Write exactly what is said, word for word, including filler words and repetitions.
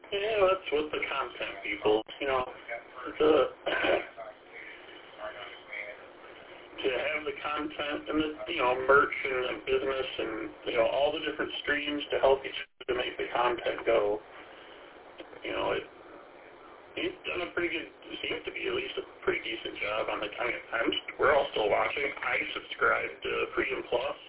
Yeah, that's with the content people. You know, the to have the content and the, you know, merch and the business and, you know, all the different streams to help each other to make the content go. You know, it, he's done a pretty good, seems to be at least a pretty decent job on the, I mean, I'm, we're all still watching. I subscribe to Freedom Plus,